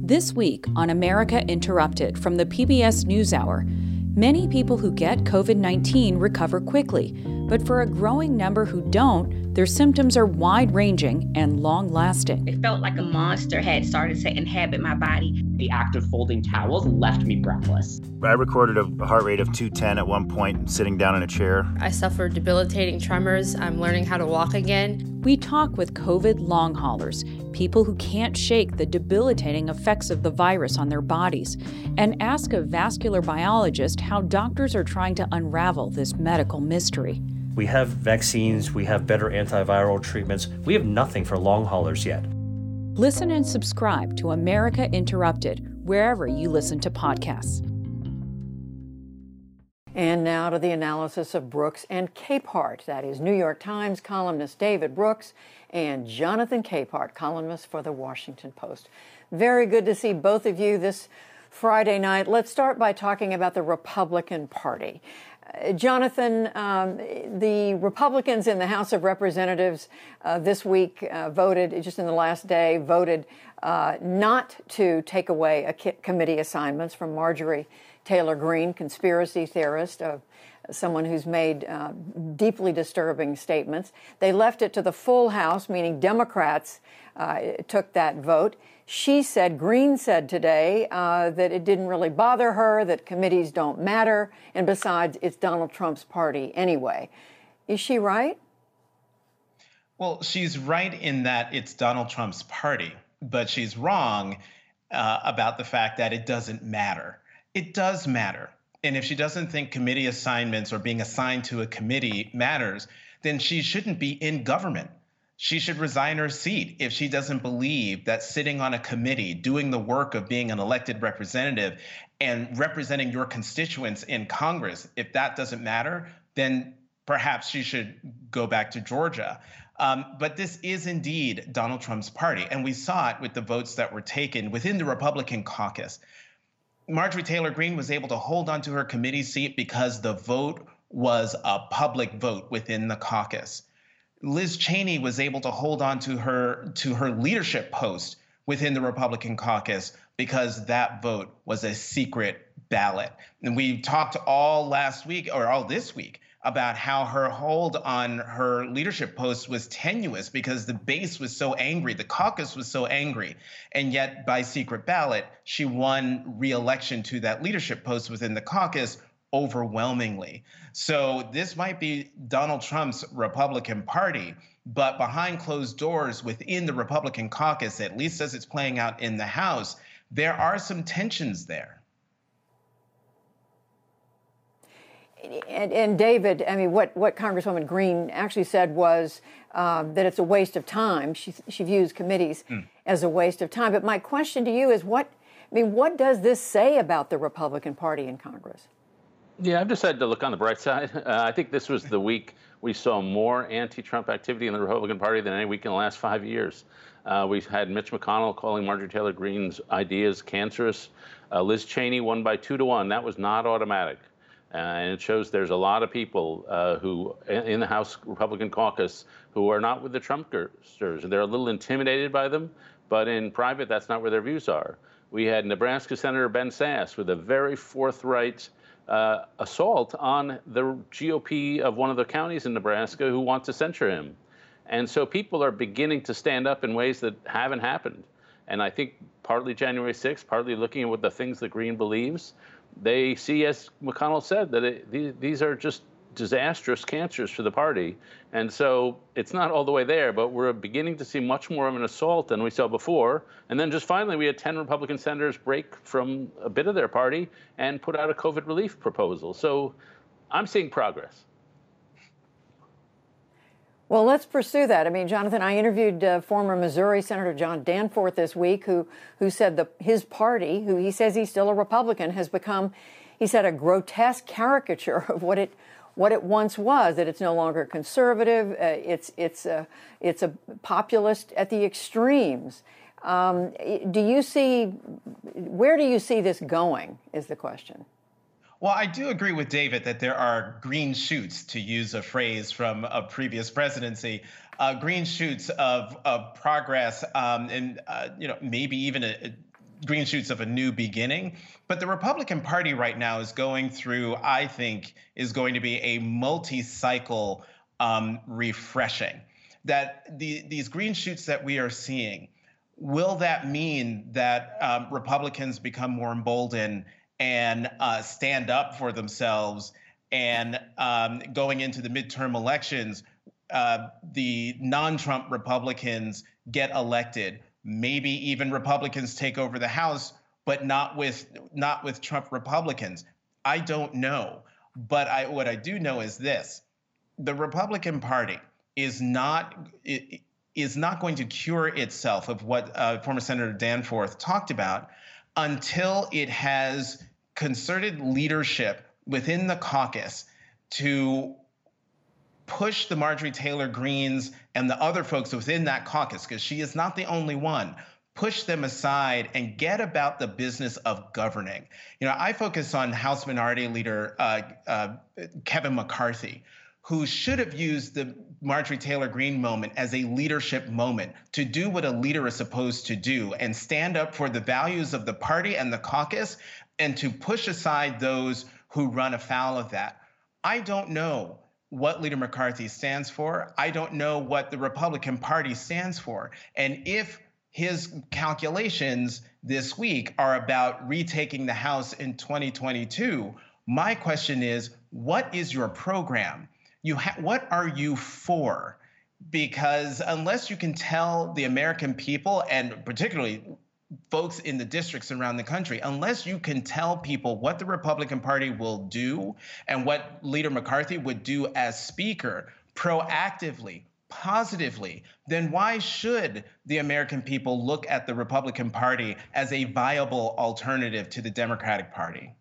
This week on America Interrupted from the PBS NewsHour, many people who get COVID-19 recover quickly, but for a growing number who don't, their symptoms are wide-ranging and long-lasting. It felt like a monster had started to inhabit my body. The act of folding towels left me breathless. I recorded a heart rate of 210 at one point, sitting down in a chair. I suffered debilitating tremors. I'm learning how to walk again. We talk with COVID long haulers, people who can't shake the debilitating effects of the virus on their bodies, and ask a vascular biologist how doctors are trying to unravel this medical mystery. We have vaccines, we have better antiviral treatments. We have nothing for long haulers yet. Listen and subscribe to America Interrupted wherever you listen to podcasts. And now to the analysis of Brooks and Capehart. That is New York Times columnist David Brooks and Jonathan Capehart, columnist for the Washington Post. Very good to see both of you this Friday night. Let's start by talking about the Republican Party. Jonathan, the Republicans in the House of Representatives this week voted, just in the last day, voted not to take away committee assignments from Marjorie Taylor Greene, conspiracy theorist, someone who's made deeply disturbing statements. They left it to the full House, meaning Democrats took that vote. Greene said today that it didn't really bother her, that committees don't matter, and besides, it's Donald Trump's party anyway. Is she right? Well, she's right in that it's Donald Trump's party, but she's wrong about the fact that it doesn't matter. It does matter. And if she doesn't think committee assignments or being assigned to a committee matters, then she shouldn't be in government. She should resign her seat if she doesn't believe that sitting on a committee, doing the work of being an elected representative and representing your constituents in Congress, if that doesn't matter, then perhaps she should go back to Georgia. But this is indeed Donald Trump's party, and we saw it with the votes that were taken within the Republican caucus. Marjorie Taylor Greene was able to hold on to her committee seat because the vote was a public vote within the caucus. Liz Cheney was able to hold on to her leadership post within the Republican caucus because that vote was a secret ballot. And we talked all last week, or all this week, about how her hold on her leadership post was tenuous because the base was so angry, the caucus was so angry, and yet by secret ballot, she won re-election to that leadership post within the caucus overwhelmingly. So this might be Donald Trump's Republican Party, but behind closed doors within the Republican caucus, at least as it's playing out in the House, there are some tensions there. And David, I mean, what Congresswoman Greene actually said was that it's a waste of time. She views committees as a waste of time. But my question to you is, what does this say about the Republican Party in Congress? Yeah, I've decided to look on the bright side. I think this was the week we saw more anti-Trump activity in the Republican Party than any week in the last 5 years. We've had Mitch McConnell calling Marjorie Taylor Greene's ideas cancerous. Liz Cheney won by 2-1. That was not automatic. And it shows there's a lot of people who in the House Republican caucus who are not with the Trumpsters. They're a little intimidated by them, but in private, that's not where their views are. We had Nebraska Senator Ben Sasse with a very forthright assault on the GOP of one of the counties in Nebraska who want to censure him. And so people are beginning to stand up in ways that haven't happened. And I think partly January 6th, partly looking at what the things that Greene believes, they see, as McConnell said, that these are just disastrous cancers for the party. And so it's not all the way there, but we're beginning to see much more of an assault than we saw before. And then just finally, we had 10 Republican senators break from a bit of their party and put out a COVID relief proposal. So I'm seeing progress. Well, let's pursue that. I mean, Jonathan, I interviewed former Missouri Senator John Danforth this week, who said his party, who he says he's still a Republican, has become, he said, a grotesque caricature of what it once was. That it's no longer conservative. It's a populist at the extremes. Where do you see this going? Is the question. Well, I do agree with David that there are green shoots, to use a phrase from a previous presidency, green shoots of progress, and maybe even green shoots of a new beginning. But the Republican Party right now is going through, I think, is going to be a multi-cycle refreshing. That these green shoots that we are seeing, will that mean that Republicans become more emboldened and stand up for themselves? And going into the midterm elections, the non-Trump Republicans get elected. Maybe even Republicans take over the House, but not with Trump Republicans. I don't know. But what I do know is this: the Republican Party is not going to cure itself of what former Senator Danforth talked about until it has concerted leadership within the caucus to push the Marjorie Taylor Greenes and the other folks within that caucus, because she is not the only one, push them aside and get about the business of governing. I focus on House Minority Leader Kevin McCarthy, who should have used the Marjorie Taylor Greene moment as a leadership moment to do what a leader is supposed to do and stand up for the values of the party and the caucus and to push aside those who run afoul of that. I don't know what Leader McCarthy stands for. I don't know what the Republican Party stands for. And if his calculations this week are about retaking the House in 2022, my question is, what is your program? What are you for? Because unless you can tell the American people, and particularly folks in the districts around the country, unless you can tell people what the Republican Party will do and what Leader McCarthy would do as Speaker proactively, positively, then why should the American people look at the Republican Party as a viable alternative to the Democratic Party?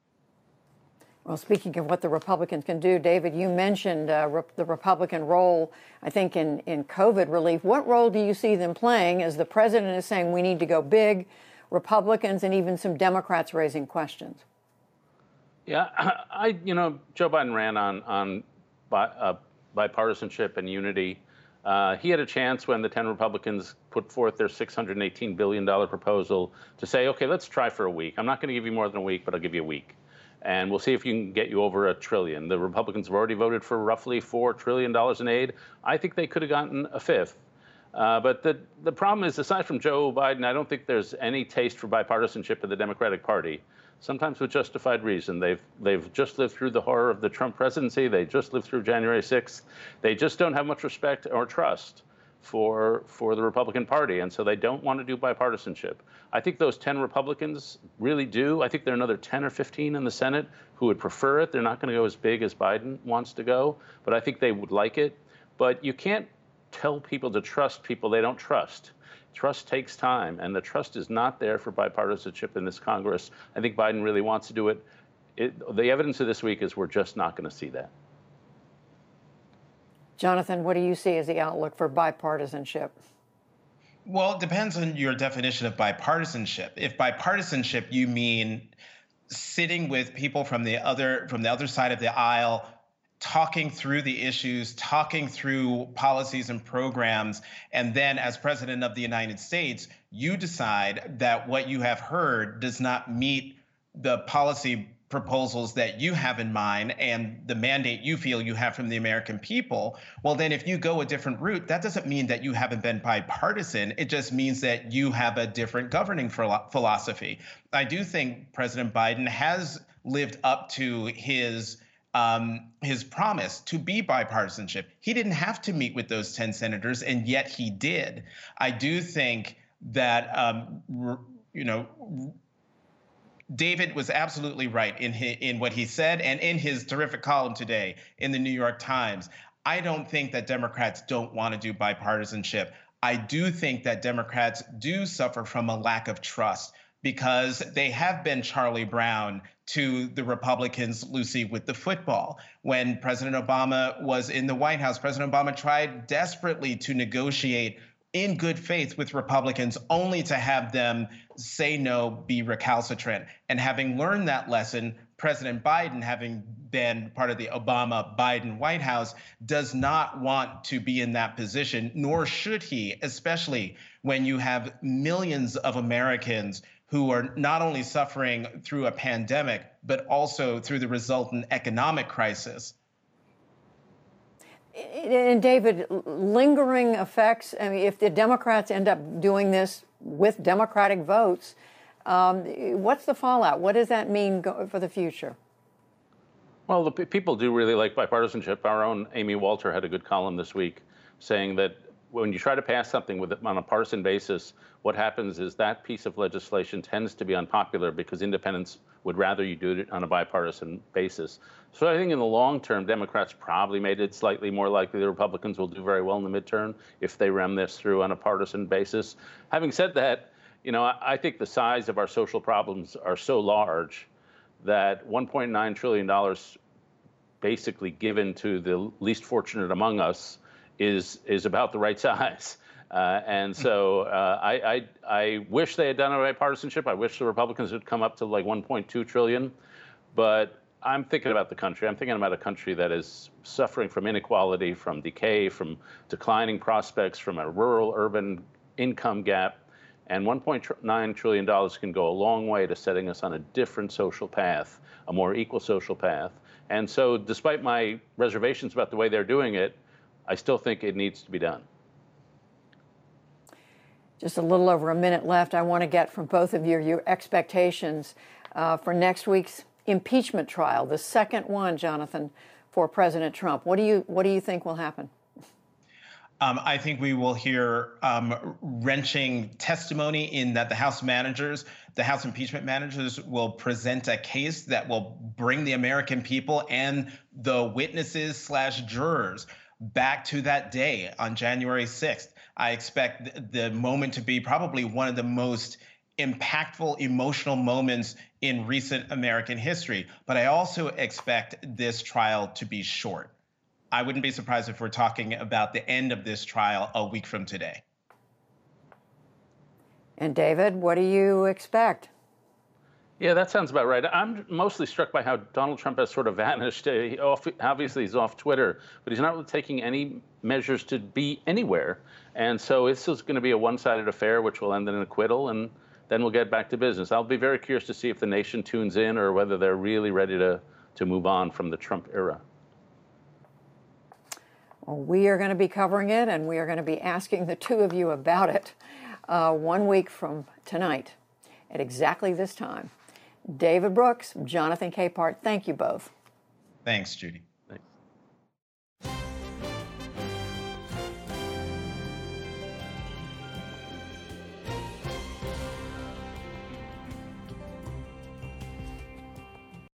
Well, speaking of what the Republicans can do, David, you mentioned the Republican role, I think, in COVID relief. What role do you see them playing as the president is saying we need to go big, Republicans and even some Democrats raising questions? Yeah, Joe Biden ran on bipartisanship and unity. He had a chance when the 10 Republicans put forth their $618 billion proposal to say, okay, let's try for a week. I'm not going to give you more than a week, but I'll give you a week. And we'll see if you can get you over $1 trillion. The Republicans have already voted for roughly $4 trillion in aid. I think they could have gotten a fifth. But the problem is, aside from Joe Biden, I don't think there's any taste for bipartisanship in the Democratic Party, sometimes with justified reason. They've just lived through the horror of the Trump presidency. They just lived through January 6th. They just don't have much respect or trust for the Republican Party, and so they don't want to do bipartisanship. I think those 10 Republicans really do. I think there are another 10 or 15 in the Senate who would prefer it. They're not going to go as big as Biden wants to go, but I think they would like it. But you can't tell people to trust people they don't trust. Trust takes time, and the trust is not there for bipartisanship in this Congress. I think Biden really wants to do it. The evidence of this week is we're just not going to see that. Jonathan, what do you see as the outlook for bipartisanship? Well, it depends on your definition of bipartisanship. If bipartisanship you mean sitting with people from the other side of the aisle, talking through the issues, talking through policies and programs, and then as president of the United States, you decide that what you have heard does not meet the policy proposals that you have in mind and the mandate you feel you have from the American people, well, then if you go a different route, that doesn't mean that you haven't been bipartisan. It just means that you have a different governing philosophy. I do think President Biden has lived up to his promise to be bipartisanship. He didn't have to meet with those 10 senators, and yet he did. I do think that, David was absolutely right in what he said and in his terrific column today in the New York Times. I don't think that Democrats don't want to do bipartisanship. I do think that Democrats do suffer from a lack of trust because they have been Charlie Brown to the Republicans, Lucy, with the football. When President Obama was in the White House, President Obama tried desperately to negotiate in good faith with Republicans, only to have them say no, be recalcitrant. And having learned that lesson, President Biden, having been part of the Obama-Biden White House, does not want to be in that position, nor should he, especially when you have millions of Americans who are not only suffering through a pandemic, but also through the resultant economic crisis. And David, lingering effects, I mean, if the Democrats end up doing this with Democratic votes, what's the fallout? What does that mean for the future? Well, the people do really like bipartisanship. Our own Amy Walter had a good column this week saying that when you try to pass something on a partisan basis, what happens is that piece of legislation tends to be unpopular because independents would rather you do it on a bipartisan basis. So I think in the long term, Democrats probably made it slightly more likely the Republicans will do very well in the midterm if they ram this through on a partisan basis. Having said that, I think the size of our social problems are so large that $1.9 trillion basically given to the least fortunate among us is about the right size. And so I wish they had done it by partisanship. I wish the Republicans had come up to like 1.2 trillion. But I'm thinking about the country. I'm thinking about a country that is suffering from inequality, from decay, from declining prospects, from a rural-urban income gap. And $1.9 trillion can go a long way to setting us on a different social path, a more equal social path. And so despite my reservations about the way they're doing it, I still think it needs to be done. Just a little over a minute left. I want to get from both of you your expectations for next week's impeachment trial, the second one, Jonathan, for President Trump. What do you think will happen? I think we will hear wrenching testimony in that the House impeachment managers will present a case that will bring the American people and the witnesses/jurors back to that day on January 6th. I expect the moment to be probably one of the most impactful, emotional moments in recent American history. But I also expect this trial to be short. I wouldn't be surprised if we're talking about the end of this trial a week from today. And David, what do you expect? Yeah, that sounds about right. I'm mostly struck by how Donald Trump has sort of vanished. Obviously, he's off Twitter, but he's not really taking any measures to be anywhere. And so this is going to be a one-sided affair, which will end in an acquittal, and then we'll get back to business. I'll be very curious to see if the nation tunes in or whether they're really ready to move on from the Trump era. Well, we are going to be covering it, and we are going to be asking the two of you about it 1 week from tonight at exactly this time. David Brooks, Jonathan Capehart, thank you both. Thanks, Judy.